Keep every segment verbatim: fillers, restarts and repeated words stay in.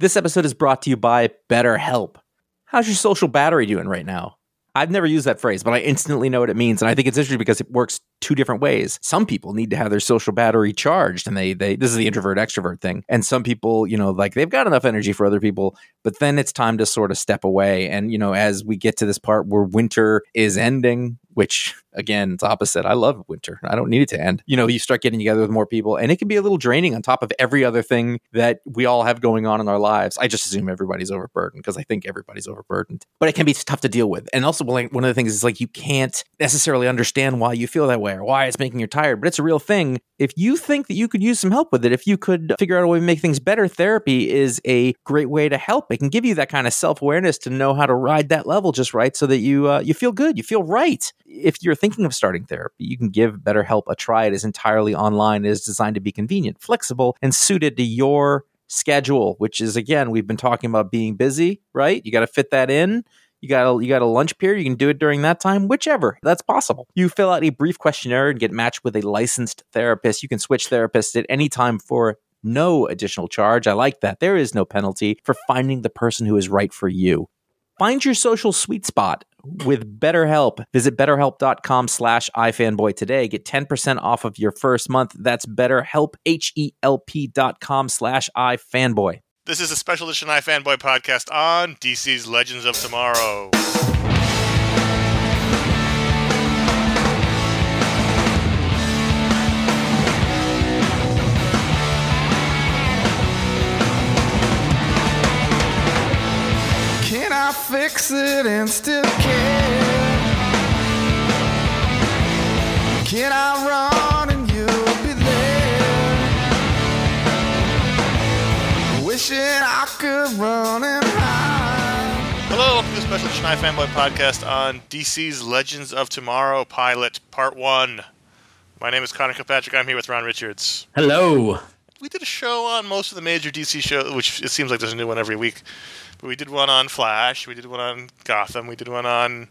This episode is brought to you by BetterHelp. How's your social battery doing right now? I've never used that phrase, but I instantly know what it means. And I think it's interesting because it works two different ways. Some people need to have their social battery charged, and they, they, this is the introvert extrovert thing. And some people, you know, like they've got enough energy for other people, but then it's time to sort of step away. And, you know, as we get to this part where winter is ending, which again, it's opposite. I love winter. I don't need it to end. You know, you start getting together with more people, and it can be a little draining on top of every other thing that we all have going on in our lives. I just assume everybody's overburdened because I think everybody's overburdened, but it can be tough to deal with. And also, one of the things is like you can't necessarily understand why you feel that way or why it's making you tired, but it's a real thing. If you think that you could use some help with it, if you could figure out a way to make things better, therapy is a great way to help. It can give you that kind of self-awareness to know how to ride that level just right so that you uh, you feel good, you feel right. If you're thinking of starting therapy, you can give BetterHelp a try. It is entirely online. It is designed to be convenient, flexible, and suited to your schedule, which is, again, we've been talking about being busy, right? You got to fit that in. You got a, you got a lunch period. You can do it during that time, whichever. That's possible. You fill out a brief questionnaire and get matched with a licensed therapist. You can switch therapists at any time for no additional charge. I like that. There is no penalty for finding the person who is right for you. Find your social sweet spot with BetterHelp. Visit betterhelp.com slash ifanboy today. Get ten percent off of your first month. That's BetterHelp, H-E-L-P dot com slash ifanboy. This is a special edition iFanboy podcast on D C's Legends of Tomorrow. Can I fix it and still care? Can I run and you'll be there? Wishing I could run and hide. Hello, welcome to the special edition iFanboy podcast on D C's Legends of Tomorrow pilot, part one. My name is Connor Kilpatrick. I'm here with Ron Richards. Hello. We did a show on most of the major D C shows, which it seems like there's a new one every week. But we did one on Flash, we did one on Gotham, we did one on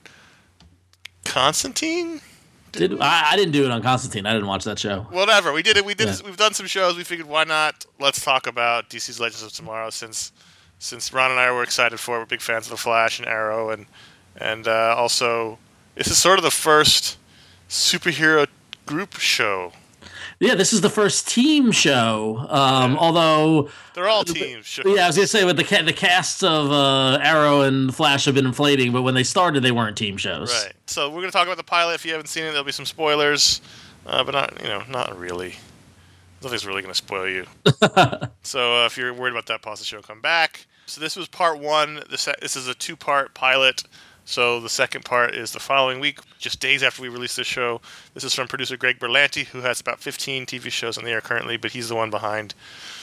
Constantine? Did, did I, I didn't do it on Constantine. I didn't watch that show. Whatever. We did it. We did. Yeah. We've done some shows. We figured why not? Let's talk about D C's Legends of Tomorrow since since Ron and I were excited for it. We're big fans of the Flash and Arrow, and and uh, also this is sort of the first superhero group show. Yeah, this is the first team show. Um, yeah. Although they're all team shows. Yeah, I was gonna say with the ca- the casts of uh, Arrow and Flash have been inflating, but when they started, they weren't team shows. Right. So we're gonna talk about the pilot. If you haven't seen it, there'll be some spoilers, uh, but not you know not really. Nothing's really gonna spoil you. So uh, if you're worried about that, pause the show, come back. So this was part one. This this is a two part pilot. So the second part is the following week, just days after we release this show. This is from producer Greg Berlanti, who has about fifteen T V shows on the air currently, but he's the one behind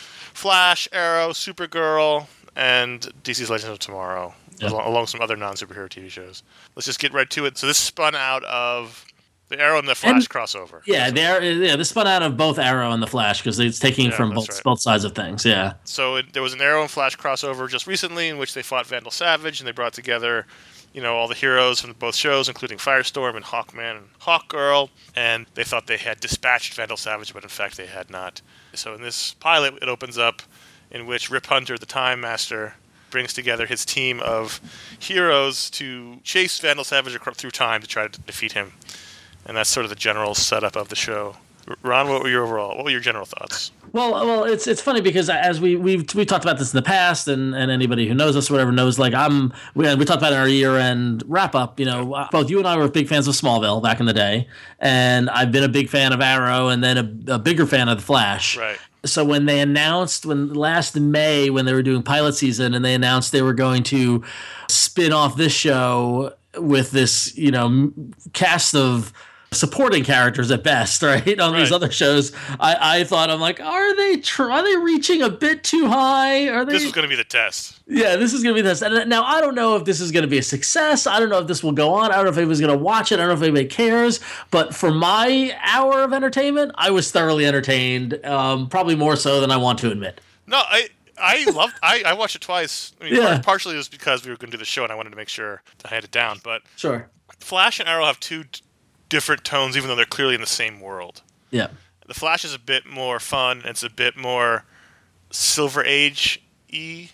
Flash, Arrow, Supergirl, and D C's Legends of Tomorrow, yep. along, along with some other non-superhero T V shows. Let's just get right to it. So this spun out of the Arrow and the Flash and, crossover. Yeah, they're yeah, this spun out of both Arrow and the Flash because it's taking yeah, from both right. both sides of things. Yeah. So it, there was an Arrow and Flash crossover just recently in which they fought Vandal Savage, and they brought together, you know, all the heroes from both shows, including Firestorm and Hawkman and Hawkgirl, and they thought they had dispatched Vandal Savage, but in fact they had not. So in this pilot, it opens up in which Rip Hunter, the Time Master, brings together his team of heroes to chase Vandal Savage through time to try to defeat him. And that's sort of the general setup of the show. Ron, what were your overall? What were your general thoughts? Well, well, it's it's funny because as we we've we talked about this in the past, and, and anybody who knows us or whatever knows, like I'm we we talked about in our year end wrap up. You know, both you and I were big fans of Smallville back in the day, and I've been a big fan of Arrow, and then a, a bigger fan of the Flash. Right. So when they announced when last May when they were doing pilot season, and they announced they were going to spin off this show with this, you know, cast of supporting characters at best, right? On right. these other shows, I, I thought, I'm like, are they tr- are they reaching a bit too high? Are they? This was going to be the test. Yeah, this is going to be the test. And now I don't know if this is going to be a success. I don't know if this will go on. I don't know if anybody's going to watch it. I don't know if anybody cares. But for my hour of entertainment, I was thoroughly entertained. Um, probably more so than I want to admit. No, I. I loved. I, I watched it twice. I mean, yeah. partially it was because we were going to do the show, and I wanted to make sure that I had it down. But sure, Flash and Arrow have two d- different tones, even though they're clearly in the same world. Yeah, the Flash is a bit more fun. It's a bit more Silver Age-y,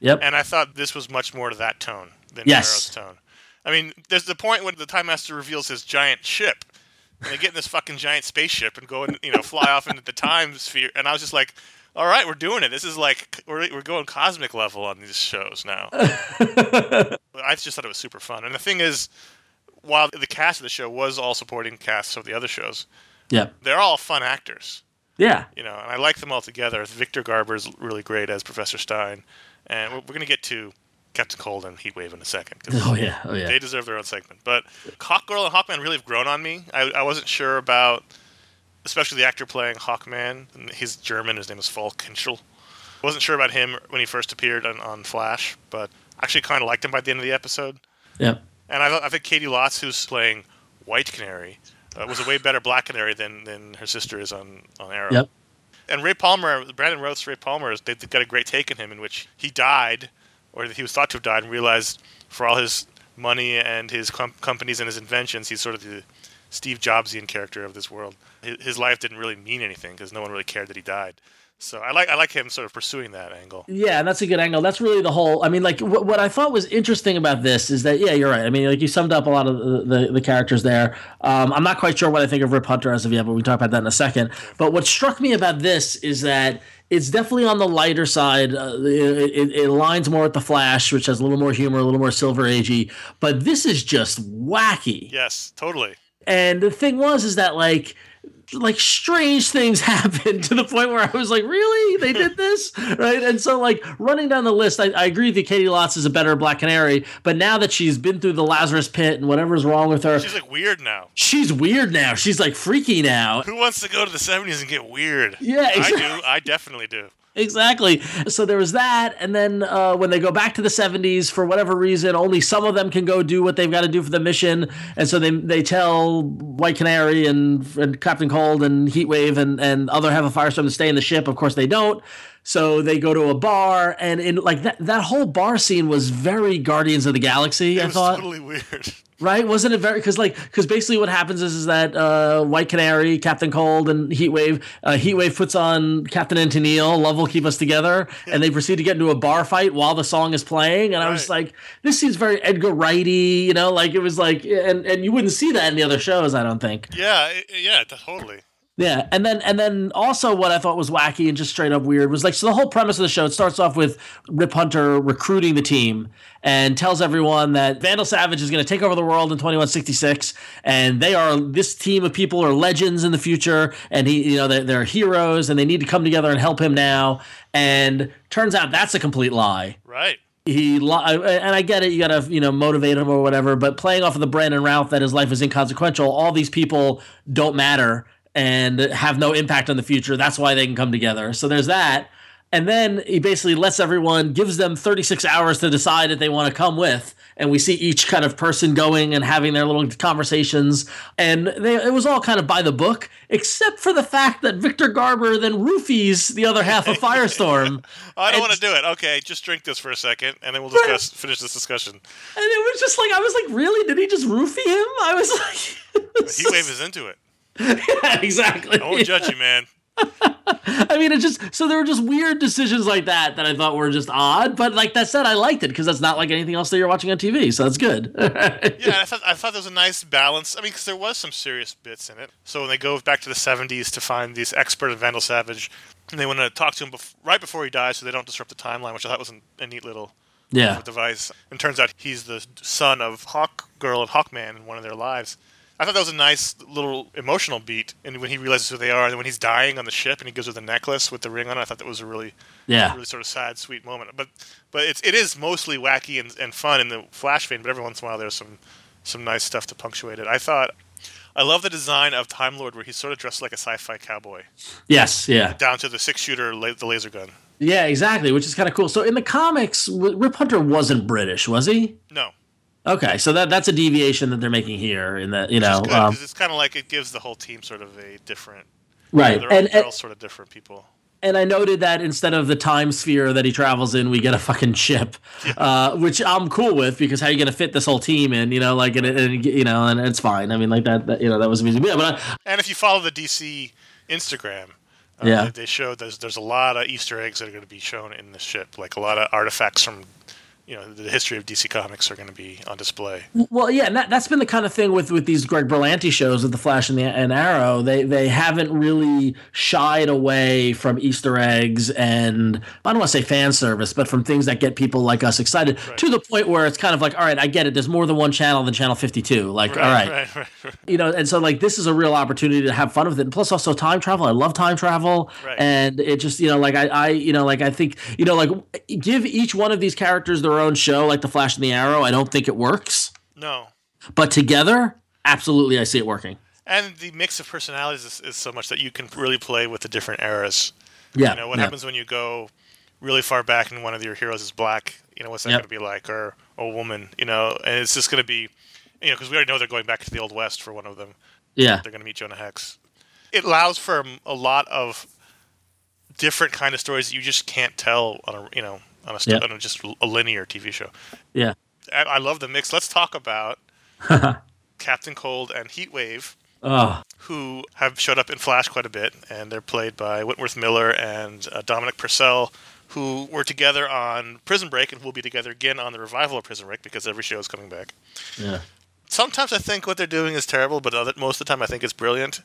Yep. And I thought this was much more to that tone than Yes. Arrow's tone. I mean, there's the point when the Time Master reveals his giant ship, and they get in this fucking giant spaceship and go and you know fly off into the time sphere, and I was just like, all right, we're doing it. This is like we're we're going cosmic level on these shows now. I just thought it was super fun, and the thing is, while the cast of the show was all supporting casts of the other shows, Yep. they're all fun actors. Yeah. You know, and I like them all together. Victor Garber is really great as Professor Stein, and we're, we're going to get to Captain Cold and Heatwave in a second. 'Cause Oh yeah. Oh yeah. they deserve their own segment. But Hawkgirl and Hawkman really have grown on me. I, I wasn't sure about, especially the actor playing Hawkman. He's German. His name is Falk Kinchel. I wasn't sure about him when he first appeared on, on Flash, but actually kind of liked him by the end of the episode. Yep. And I, I think Katie Lotz, who's playing White Canary, uh, was a way better Black Canary than, than her sister is on, on Arrow. Yep. And Ray Palmer, Brandon Routh's Ray Palmer, they've got a great take in him in which he died, or he was thought to have died, and realized for all his money and his com- companies and his inventions, he's sort of the Steve Jobsian character of this world. His, his life didn't really mean anything because no one really cared that he died. So I like I like him sort of pursuing that angle. Yeah, that's a good angle. That's really the whole. I mean, like what, what I thought was interesting about this is that yeah, you're right. I mean, like you summed up a lot of the the, the characters there. Um, I'm not quite sure what I think of Rip Hunter as of yet, but we can talk about that in a second. But what struck me about this is that it's definitely on the lighter side. Uh, it, it, it aligns more with the Flash, which has a little more humor, a little more Silver Agey. But this is just wacky. Yes, totally. And the thing was, is that like. like strange things happened to the point where I was like, really? They did this? Right? And so like running down the list, I, I agree that Katie Lotz is a better Black Canary, but now that she's been through the Lazarus Pit and whatever's wrong with her. She's like weird now. She's weird now. She's like freaky now. Who wants to go to the seventies and get weird? Yeah, exactly. I do. I definitely do. Exactly. So there was that, and then uh, when they go back to the seventies, for whatever reason, only some of them can go do what they've got to do for the mission, and so they they tell White Canary and, and Captain Cold and Heatwave and and other have a Firestorm to stay in the ship. Of course, they don't. So they go to a bar, and in like that that whole bar scene was very Guardians of the Galaxy. It I was thought. totally weird. Right? Wasn't it very? Because like, because basically what happens is, is that uh, White Canary, Captain Cold, and Heatwave, uh, Heatwave puts on Captain and Tennille, Love Will Keep Us Together, yeah. and they proceed to get into a bar fight while the song is playing. And right. I was like, this seems very Edgar Wrighty, you know, like it was like, and and you wouldn't see that in the other shows, I don't think. Yeah, yeah, totally. Yeah, and then and then also what I thought was wacky and just straight up weird was like, so the whole premise of the show, it starts off with Rip Hunter recruiting the team and tells everyone that Vandal Savage is going to take over the world in twenty-one sixty-six, and they are, this team of people are legends in the future, and he, you know, they're, they're heroes, and they need to come together and help him now. And turns out that's a complete lie. Right. He and I get it, you gotta you know motivate him or whatever, but playing off of the Brandon Routh that his life is inconsequential, all these people don't matter and have no impact on the future. That's why they can come together. So there's that. And then he basically lets everyone, gives them thirty-six hours to decide if they want to come with. And we see each kind of person going and having their little conversations. And they, it was all kind of by the book, except for the fact that Victor Garber then roofies the other half of Firestorm. I don't want to do it. Okay, just drink this for a second, and then we'll discuss, finish this discussion. And it was just like, I was like, really? Did he just roofie him? I was like... Heatwave is into it. Yeah, exactly. I won't judge you, man. I mean, it's just, so there were just weird decisions like that that I thought were just odd. But like that said, I liked it because that's not like anything else that you're watching on T V. So that's good. Yeah, I thought I thought there was a nice balance. I mean, because there was some serious bits in it. So when they go back to the seventies to find this expert in Vandal Savage, and they want to talk to him bef- right before he dies so they don't disrupt the timeline, which I thought was an, a neat little yeah. device. And turns out he's the son of Hawkgirl and Hawkman in one of their lives. I thought that was a nice little emotional beat, and when he realizes who they are, and when he's dying on the ship, and he gives her the necklace with the ring on it, I thought that was a really, yeah. really sort of sad, sweet moment. But, but it's it is mostly wacky and, and fun in the Flash vein. But every once in a while, there's some some nice stuff to punctuate it. I thought, I love the design of Time Lord, where he's sort of dressed like a sci-fi cowboy. Yes, yeah. Down to the six shooter, la- the laser gun. Yeah, exactly, which is kind of cool. So in the comics, Rip Hunter wasn't British, was he? No. Okay, so that that's a deviation that they're making here, in that you Which know, is good, um, it's kind of like it gives the whole team sort of a different, right? They're, and, all, they're and, all sort of different people. And I noted that instead of the time sphere that he travels in, we get a fucking ship, yeah. uh, which I'm cool with because how are you going to fit this whole team in? You know, like and, and you know, and it's fine. I mean, like that, that you know, that was amazing. Yeah, but I, and if you follow the D C Instagram. Uh, Yeah. They, they showed there's there's a lot of Easter eggs that are going to be shown in the ship, like a lot of artifacts from, you know, the history of D C Comics are going to be on display. Well, yeah, and that, that's been the kind of thing with, with these Greg Berlanti shows with The Flash and the and Arrow. They they haven't really shied away from Easter eggs and I don't want to say fan service, but from things that get people like us excited Right. to the point where it's kind of like, all right, I get it. There's more than one channel than Channel fifty-two. Like, all right, right, right, right. you know, and so like this is a real opportunity to have fun with it. And plus, also time travel. I love time travel, Right. and it just you know like I, I you know like I think you know like give each one of these characters their own show, like The Flash and the Arrow. I don't think it works. No. But together, absolutely, I see it working. And the mix of personalities is, is so much that you can really play with the different eras. Yeah. You know, what yeah. happens when you go really far back and one of your heroes is black? You know, what's that Yep. going to be like? Or a woman, you know? And it's just going to be, you know, because we already know they're going back to the Old West for one of them. Yeah. They're going to meet Jonah Hex. It allows for a lot of different kind of stories that you just can't tell on a, you know, on a, st- Yep. on a just a linear T V show. Yeah. I, I love the mix. Let's talk about Captain Cold and Heatwave, Oh. who have showed up in Flash quite a bit, and they're played by Whitworth Miller and uh, Dominic Purcell, who were together on Prison Break and will be together again on the revival of Prison Break because every show is coming back. Yeah. Sometimes I think what they're doing is terrible, but other, most of the time I think it's brilliant.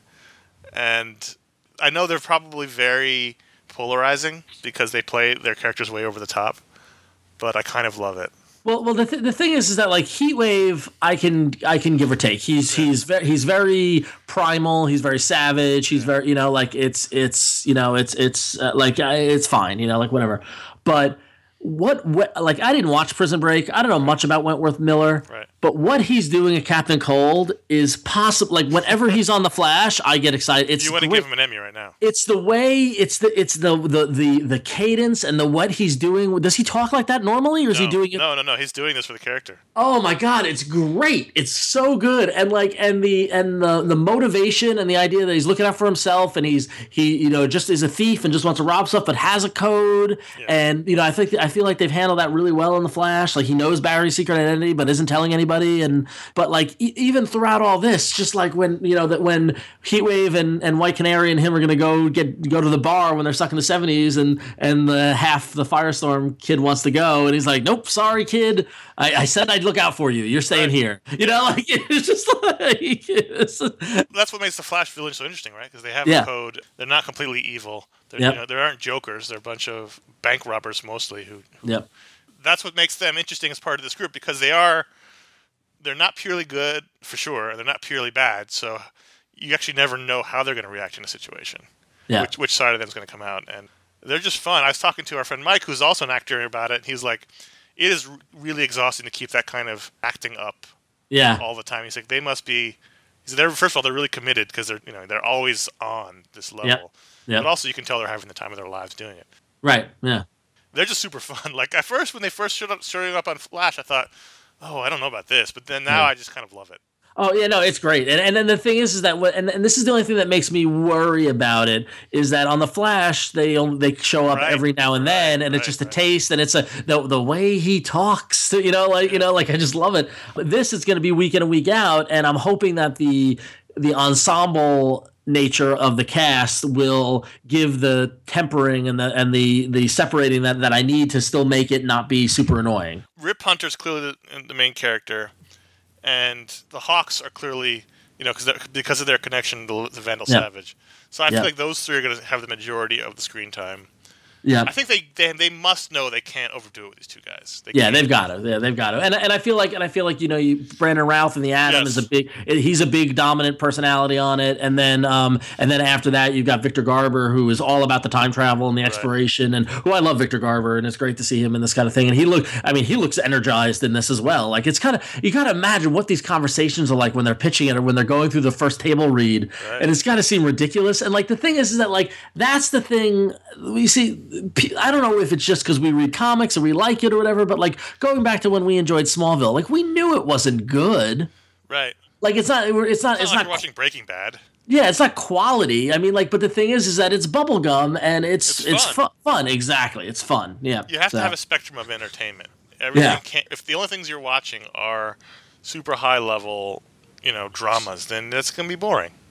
And I know they're probably very polarizing because they play their characters way over the top, but I kind of love it. Well, well, the th- the thing is, is that like Heatwave, I can I can give or take. He's he's very he's very primal. He's very savage. He's very you know like it's it's you know it's it's uh, like uh, it's fine. You know like whatever. But what what like I didn't watch Prison Break. I don't know much about Wentworth Miller. Right. But what he's doing at Captain Cold is possible. Like whenever he's on the Flash, I get excited. It's You want to great. give him an Emmy right now. It's the way it's the it's the the the the cadence and the what he's doing. Does he talk like that normally, or is No, he doing it? no, no, no. He's doing this for the character. Oh my god, it's great! It's so good, and like and the and the the motivation and the idea that he's looking out for himself and he's he you know just is a thief and just wants to rob stuff, but has a code. Yeah. And you know I think I feel like they've handled that really well in the Flash. Like he knows Barry's secret identity, but isn't telling anybody. And but like e- even throughout all this, just like when you know that when Heatwave and, and White Canary and him are gonna go get go to the bar when they're stuck in the seventies, and and the half the Firestorm kid wants to go, and he's like, nope, sorry kid, I, I said I'd look out for you. You're staying Right. here. You know, like it's just like it's, That's what makes the Flash villain so interesting, right? Because they have Yeah. a code. They're not completely evil. They're, Yep. you know, there aren't jokers. They're a bunch of bank robbers mostly. Who, who yep. That's what makes them interesting as part of this group because they are. They're not purely good for sure. They're not purely bad. So you actually never know how they're going to react in a situation. Yeah. Which which side of them is going to come out, and they're just fun. I was talking to our friend Mike, who's also an actor, about it. And he's like, it is really exhausting to keep that kind of acting up Yeah. all the time. He's like, they must be. He's they're first of all they're really committed because they're you know they're always on this level. Yep. Yep. But also you can tell they're having the time of their lives doing it. Right. Yeah. They're just super fun. Like at first when they first showed up showing up on Flash, I thought, oh, I don't know about this, but then now Yeah. I just kind of love it. Oh yeah, no, it's great, and and then the thing is, is that what, and, and this is the only thing that makes me worry about it is that on the Flash they only, they show up Right, every now and then, right, and it's right, just a right. taste, and it's a the the way he talks, you know, like you know, like I just love it. But this is going to be week in and week out, and I'm hoping that the the ensemble nature of the cast will give the tempering and the and the the separating that that I need to still make it not be super annoying. Rip Hunter's clearly the, the main character, and the Hawks are clearly, you know, because because of their connection to the Vandal Yeah. Savage. So I Yeah. feel like those three are going to have the majority of the screen time. Yeah. I think they, they they must know they can't overdo it with these two guys. They Yeah, can't. they've got to. Yeah, they've got to. And and I feel like and I feel like you know, you, Brandon Routh and the Atom Yes. is a big. He's a big dominant personality on it. And then um and then after that, you've got Victor Garber, who is all about the time travel and the exploration, and who I love Victor Garber, and it's great to see him in this kind of thing. And he look, I mean, he looks energized in this as well. Like it's kind of you got to imagine what these conversations are like when they're pitching it or when they're going through the first table read, Right. and it's got to seem ridiculous. And like the thing is, is that like that's the thing we see. I don't know if it's just because we read comics and we like it or whatever, but like going back to when we enjoyed Smallville, like we knew it wasn't good. Right. Like it's not, it's not, It's it's not like not, you're watching Breaking Bad. yeah, it's not quality. I mean, like, but the thing is, is that it's bubblegum and it's, It's it's, fun. fu- fun. Exactly. It's fun. Yeah. You have So, to have a spectrum of entertainment. Everything Yeah. can't. If the only things you're watching are super high level, you know, dramas, then that's gonna be boring.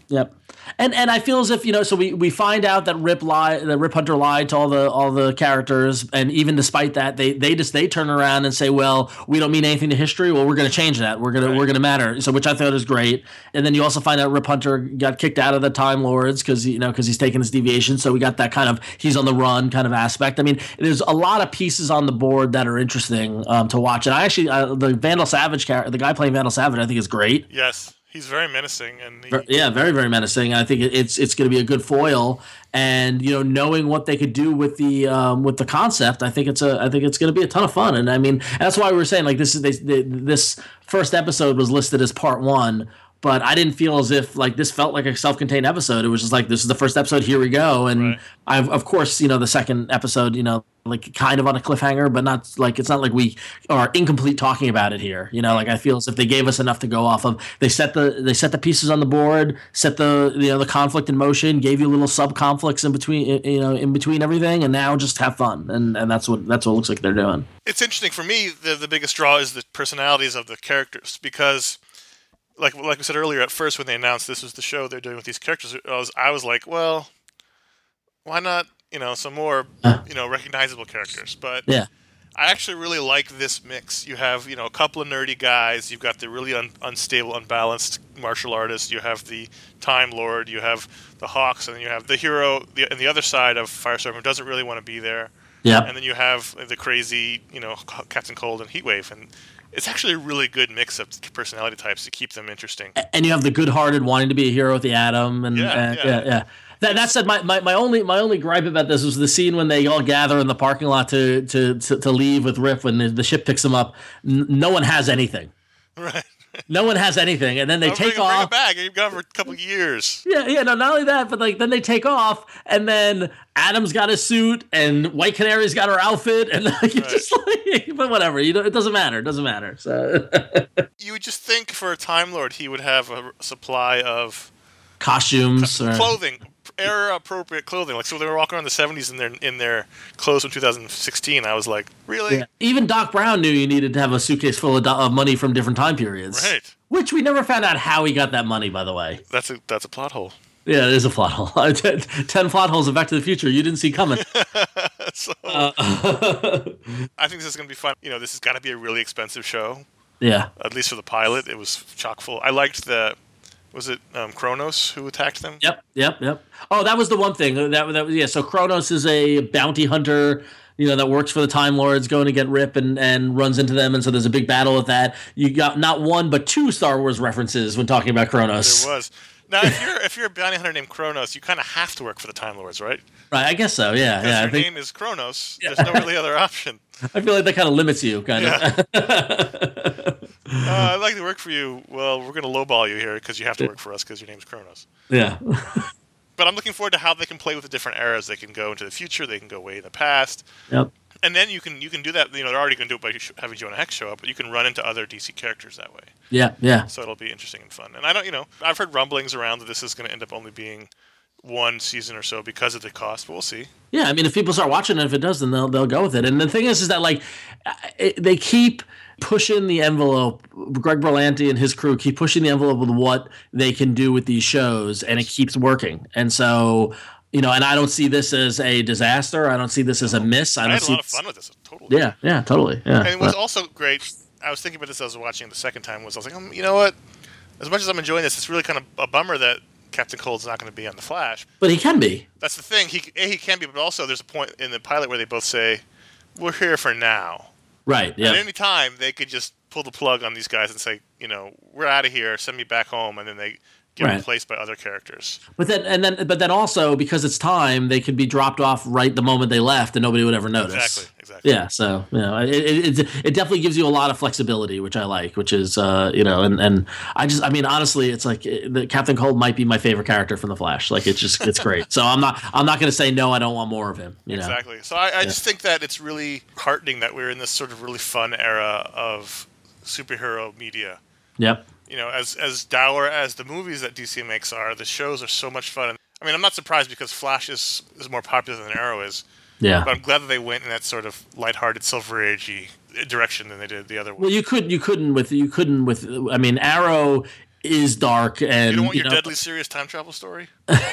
Yep. And and I feel as if, you know, so we, we find out that Rip lie that Rip Hunter lied to all the all the characters, and even despite that, they they just they turn around and say, well, we don't mean anything to history. Well, we're going to change that. We're gonna right. we're gonna matter. So which I thought was great. And then you also find out Rip Hunter got kicked out of the Time Lords because you know because he's taking his deviation. So we got that kind of he's on the run kind of aspect. I mean, there's a lot of pieces on the board that are interesting um, to watch. And I actually uh, the Vandal Savage character, the guy playing Vandal Savage, I think is great. Yes. He's very menacing, and he, yeah, very very menacing. And I think it's it's going to be a good foil. And you know, knowing what they could do with the um, with the concept, I think it's a I think it's going to be a ton of fun. And I mean, that's why we were saying like this is they, they, this first episode was listed as part one. But I didn't feel as if like this felt like a self-contained episode. It was just like this is the first episode. Here we go. And right. I've of course you know the second episode you know like kind of on a cliffhanger, but not like it's not like we are incomplete talking about it here. You know, like I feel as if they gave us enough to go off of. They set the they set the pieces on the board, set the you know the conflict in motion, gave you little sub conflicts in between you know in between everything, and now just have fun. And and that's what that's what it looks like they're doing. It's interesting for me. The the biggest draw is the personalities of the characters because. Like like we said earlier, at first when they announced this was the show they're doing with these characters, I was I was like, well, why not, you know, some more, you know, recognizable characters? But yeah. I actually really like this mix. You have, you know, a couple of nerdy guys. You've got the really un- unstable, unbalanced martial artist. You have the Time Lord. You have the Hawks, and then you have the hero the, and the other side of Firestorm who doesn't really want to be there. Yeah. And then you have the crazy, you know, Captain Cold and Heatwave, and it's actually a really good mix of personality types to keep them interesting. And you have the good-hearted wanting to be a hero with the Atom, and yeah, and, yeah. yeah, yeah. That, that said, my, my, my only my only gripe about this was the scene when they all gather in the parking lot to to to, to leave with Rip when the, the ship picks them up. N- no one has anything. Right. No one has anything, and then they I'll take bring, off. Bring it back. You've got it for a couple of years. Yeah, yeah. No, not only that, but like then they take off, and then Adam's got his suit, and White Canary's got her outfit, and like, you're right. just like, but whatever. You know, it doesn't matter. It doesn't matter. So you would just think for a Time Lord he would have a supply of costumes, co- or clothing, era appropriate clothing. Like so, they were walking around the seventies in their in their clothes from two thousand sixteen. I was like, really? Yeah. Even Doc Brown knew you needed to have a suitcase full of, do- of money from different time periods. Right. Which we never found out how he got that money, by the way. That's a that's a plot hole. Yeah, it is a plot hole. Ten plot holes of Back to the Future you didn't see coming. so, uh, I think this is going to be fun. You know, this has got to be a really expensive show. Yeah. At least for the pilot, it was chock full. I liked the, was it um, Kronos who attacked them? Yep, yep, yep. Oh, that was the one thing. That, that yeah. So Kronos is a bounty hunter, you know, that works for the Time Lords, going to get Rip and, and runs into them, and so there's a big battle with that. You got not one but two Star Wars references when talking about Kronos. There was. Now, if you're if you're a bounty hunter named Kronos, you kind of have to work for the Time Lords, right? Right, I guess so. Yeah, because yeah. your I think, name is Kronos. Yeah. There's no really other option. I feel like that kind of limits you, kind yeah. of. uh, I'd like to work for you. Well, we're going to lowball you here because you have to work for us because your name's Kronos. Yeah. But I'm looking forward to how they can play with the different eras. They can go into the future. They can go way in the past. Yep. And then you can you can do that. You know, they're already going to do it by having Jonah Hex show up, but you can run into other D C characters that way. Yeah, yeah. So it'll be interesting and fun. And I don't, you know, I've heard rumblings around that this is going to end up only being one season or so because of the cost, but we'll see. Yeah, I mean, if people start watching it, if it does, then they'll they'll go with it. And the thing is, is that like it, they keep pushing the envelope. Greg Berlanti and his crew keep pushing the envelope with what they can do with these shows, and it keeps working. And so. You know, and I don't see this as a disaster. I don't see this as a miss. I, don't I had see a lot of fun with this. Totally. Yeah, yeah, totally. Yeah. And what's also great, I was thinking about this as I was watching it the second time, was I was like, um, you know what? As much as I'm enjoying this, it's really kind of a bummer that Captain Cold's not going to be on The Flash. But he can be. That's the thing. He A, he can be, but also there's a point in the pilot where they both say, we're here for now. Right, yeah. At any time, they could just pull the plug on these guys and say, you know, we're out of here, send me back home, and then they get right. replaced by other characters. But then, and then, but then also because it's time, they could be dropped off right the moment they left, and nobody would ever notice. Exactly, exactly. Yeah, so you know, it it, it, it definitely gives you a lot of flexibility, which I like. Which is, uh, you know, and, and I just, I mean, honestly, it's like the Captain Cold might be my favorite character from The Flash. Like it's just, it's great. So I'm not, I'm not going to say no. I don't want more of him. You know? Exactly. So I, I yeah. just think that it's really heartening that we're in this sort of really fun era of superhero media. Yep. You know, as as dour as the movies that D C makes are, the shows are so much fun. I mean, I'm not surprised because Flash is, is more popular than Arrow is. Yeah. But I'm glad that they went in that sort of lighthearted, Silver Age-y direction than they did the other one. Well, you could you couldn't with you couldn't with I mean, Arrow is dark. And You don't want you your know, deadly serious time travel story?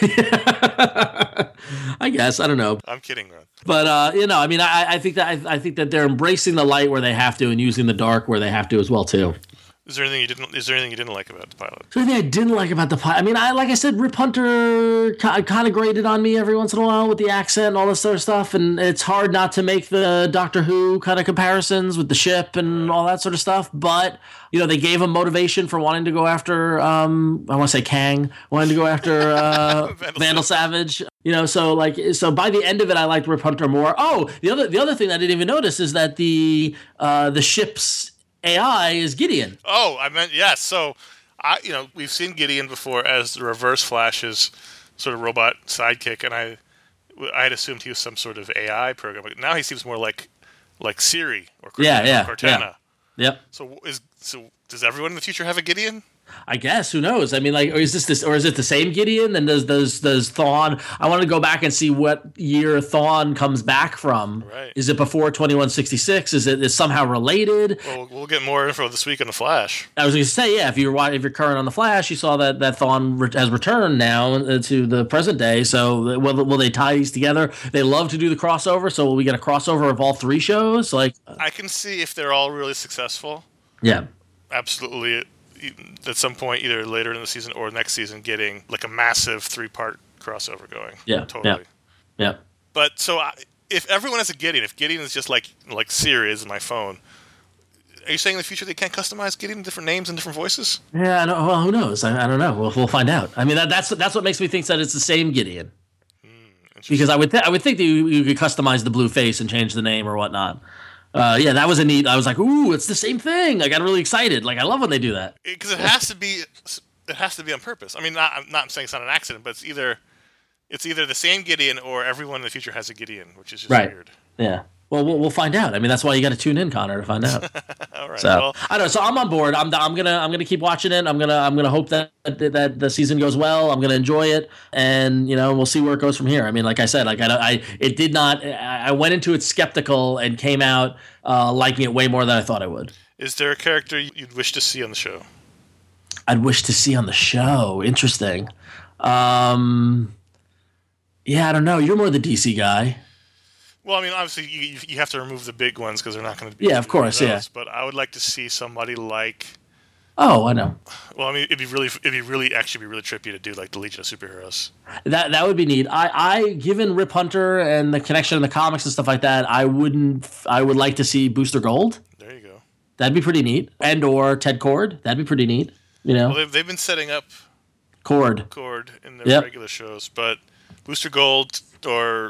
I guess I don't know, I'm kidding, Ron. but uh, you know, I mean, I, I think that I, I think that they're embracing the light where they have to and using the dark where they have to as well too. Is there anything you didn't? Is there anything you didn't like about the pilot? The only thing I didn't like about the pilot, I mean, I like I said, Rip Hunter kind of grated on me every once in a while with the accent and all this sort of stuff, and it's hard not to make the Doctor Who kind of comparisons with the ship and all that sort of stuff. But you know, they gave him motivation for wanting to go after, um, I want to say Kang, wanting to go after uh, Vandal Vandal Savage. You know, so like, so by the end of it, I liked Rip Hunter more. Oh, the other the other thing I didn't even notice is that the uh, the ship's A I is Gideon. Oh, I meant yes. So, I you know we've seen Gideon before as the Reverse Flash's sort of robot sidekick, and I I had assumed he was some sort of A I program. But now he seems more like like Siri or Cortana. Yeah, yeah, Cortana. yeah. Yep. So is so does everyone in the future have a Gideon? I guess, who knows? I mean, like, or is this this, or is it the same Gideon? Then does does does Thawne? I want to go back and see what year Thawne comes back from. Right. Is it before twenty-one sixty-six? Is it is somehow related? Well, we'll get more info this week on the Flash. I was going to say, yeah. If you're wa- if you're current on the Flash, you saw that that Thawne re- has returned now uh, to the present day. So will will they tie these together? They love to do the crossover. So will we get a crossover of all three shows? Like, I can see if they're all really successful. yeah. Absolutely, at some point, either later in the season or next season, getting like a massive three-part crossover going. Yeah. Totally. Yeah. Yeah. But so I, if everyone has a Gideon, if Gideon is just like like Siri is in my phone, are you saying in the future they can't customize Gideon different names and different voices? Yeah, I don't, well, who knows? I, I don't know. We'll, we'll find out. I mean, that, that's that's what makes me think that it's the same Gideon. Mm, Because I would th- I would think that you, you could customize the blue face and change the name or whatnot. Uh, yeah, that was a neat. I was like, ooh, it's the same thing. I got really excited. Like, I love when they do that. Because it has to be, it has to be on purpose. I mean, not I'm not saying it's not an accident, but it's either it's either the same Gideon or everyone in the future has a Gideon, which is just Right. weird. Yeah. Well, we'll we'll find out. I mean, that's why you got to tune in, Connor, to find out. All right. So Well, I don't know. So I'm on board. I'm I'm gonna I'm gonna keep watching it. I'm gonna I'm gonna hope that that the season goes well. I'm gonna enjoy it, and you know we'll see where it goes from here. I mean, like I said, like I I it did not. I went into it skeptical and came out uh, liking it way more than I thought I would. is there a character you'd wish to see on the show? I'd wish to see on the show. Interesting. Um, yeah, I don't know. You're more the D C guy. Well, I mean, obviously you you have to remove the big ones because they're not going to be. Yeah, of course, those, yeah. But I would like to see somebody like. Oh, I know. Well, I mean, it'd be really, it'd be really, actually, be really trippy to do like the Legion of Superheroes. That that would be neat. I, I given Rip Hunter and the connection in the comics and stuff like that, I wouldn't. I would like to see Booster Gold. There you go. That'd be pretty neat. And or Ted Cord. That'd be pretty neat. You know, Well, they've, they've been setting up Cord. Cord in their Yep. regular shows, but Booster Gold or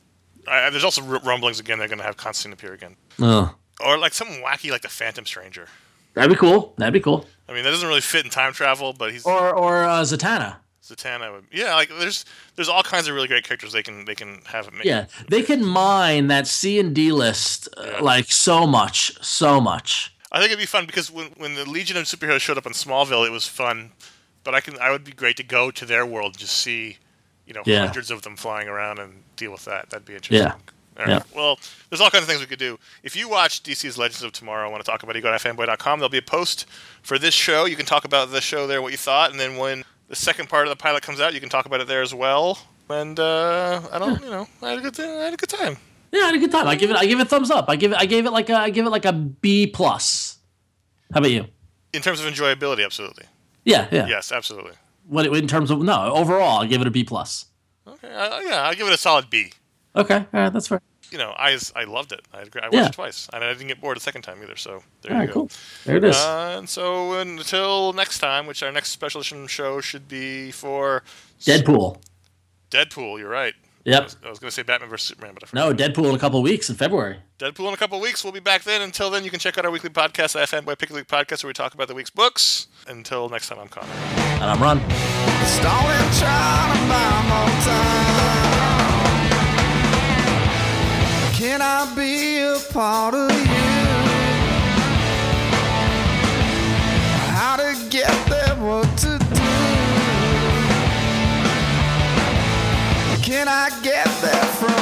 I, there's also r- rumblings again they're going to have Constantine appear again, Oh, or like something wacky like the Phantom Stranger. that'd be cool. That'd be cool. I mean, that doesn't really fit in time travel, but he's Or or uh, Zatanna. Zatanna. Would, yeah, like there's there's all kinds of really great characters they can they can have. Make. Yeah, they can mine that C and D list uh, Yeah. like so much, so much. I think it'd be fun because when when the Legion of Superheroes showed up in Smallville, it was fun. But I can I would be great to go to their world and just see, you know, Yeah. hundreds of them flying around and deal with that. That'd be interesting. Yeah. All right. Yeah. Well, there's all kinds of things we could do. If you watch D C's Legends of Tomorrow and want to talk about it, you go to fanboy dot com. There'll be a post for this show. You can talk about the show there, what you thought, and then when the second part of the pilot comes out, you can talk about it there as well. And uh, I don't, you know, I had a good, I had a good time. Yeah, I had a good time. I give it. I give it thumbs up. I give it. I gave it like a. I give it like a B plus. How about you? In terms of enjoyability, absolutely. Yeah, yeah. Yes, absolutely. What in terms of no overall? I give it a B plus. Okay, uh, yeah, I'll give it a solid B. Okay, all right, that's fair. You know, I I loved it. I, I watched Yeah. it twice, and I didn't get bored a second time either. So there All you right, go. cool. There it is. Uh, and so until next time, which our next special edition show should be for Deadpool. Deadpool. You're right. I Yep. was, I was going to say Batman versus Superman, but I No, forgot. Deadpool in a couple of weeks in February. Deadpool in a couple of weeks. We'll be back then. Until then, you can check out our weekly podcast, the Fanboy Pick a Week podcast, where we talk about the week's books. Until next time, I'm Connor. And I'm Ron. Stalling, trying to buy more time. Can I be a part of you? How to get there, what to do? Can I get there from